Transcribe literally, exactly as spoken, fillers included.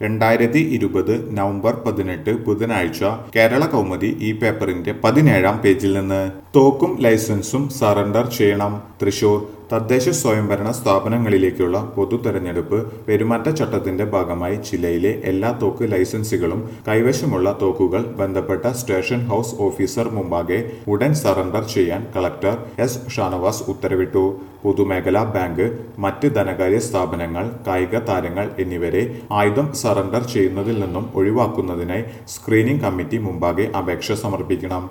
രണ്ടായിരത്തി ഇരുപത് നവംബർ പതിനെട്ട് ബുധനാഴ്ച കേരള കൗമുദി ഈ പേപ്പറിന്റെ പതിനേഴാം പേജിൽ നിന്ന് തോക്കും ലൈസൻസും സറണ്ടർ ചെയ്യണം. തൃശൂർ തദ്ദേശ സ്വയംഭരണ സ്ഥാപനങ്ങളിലേക്കുള്ള പൊതു തെരഞ്ഞെടുപ്പ് പെരുമാറ്റച്ചട്ടത്തിന്റെ ഭാഗമായി ജില്ലയിലെ എല്ലാ തോക്ക് ലൈസൻസുകളും കൈവശമുള്ള തോക്കുകൾ ബന്ധപ്പെട്ട സ്റ്റേഷൻ ഹൌസ് ഓഫീസർ മുമ്പാകെ ഉടൻ സറണ്ടർ ചെയ്യാൻ കളക്ടർ എസ് ഷാനവാസ് ഉത്തരവിട്ടു. പൊതുമേഖലാ ബാങ്ക്, മറ്റ് ധനകാര്യ സ്ഥാപനങ്ങൾ, കായിക താരങ്ങൾ എന്നിവരെ ആയുധം സറണ്ടർ ചെയ്യുന്നതിൽ നിന്നും ഒഴിവാക്കുന്നതിനായി സ്ക്രീനിംഗ് കമ്മിറ്റി മുമ്പാകെ അപേക്ഷ സമർപ്പിക്കണം.